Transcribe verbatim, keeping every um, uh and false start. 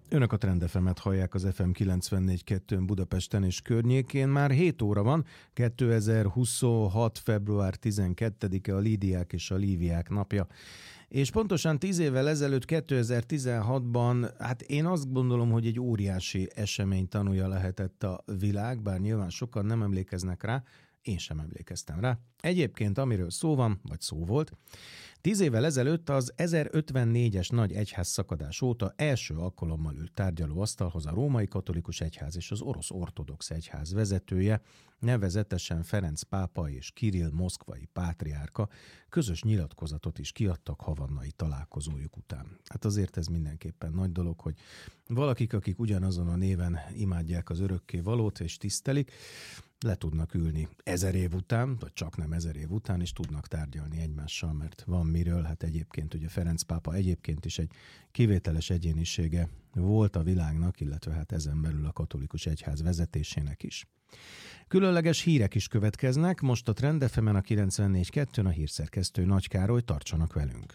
Önök a Trend ef emet hallják az ef em kilencvennégy kettőn Budapesten és környékén. Már hét óra van, kétezer-huszonhat. február tizenkettedike, a Lídiák és a Líviák napja. És pontosan tíz évvel ezelőtt, kétezer-tizenhatban, hát én azt gondolom, hogy egy óriási esemény tanúja lehetett a világ, bár nyilván sokan nem emlékeznek rá, én sem emlékeztem rá. Egyébként, amiről szó van, vagy szó volt, tíz évvel ezelőtt az ezerötvennégyes nagy egyház szakadás óta első alkalommal ült tárgyalóasztalhoz a római katolikus egyház és az orosz ortodox egyház vezetője, nevezetesen Ferenc pápa és Kirill moszkvai pátriárka közös nyilatkozatot is kiadtak havannai találkozójuk után. Hát azért ez mindenképpen nagy dolog, hogy valakik, akik ugyanazon a néven imádják az örökké valót és tisztelik, le tudnak ülni ezer év után, vagy csak nem ezer év után, és tudnak tárgyalni egymással, mert van miről. Hát egyébként ugye Ferenc pápa egyébként is egy kivételes egyénisége volt a világnak, illetve hát ezen belül a katolikus egyház vezetésének is. Különleges hírek is következnek, most a Trend ef emen a kilencvennégy kettőn a hírszerkesztő Nagy Károly, tartsanak velünk!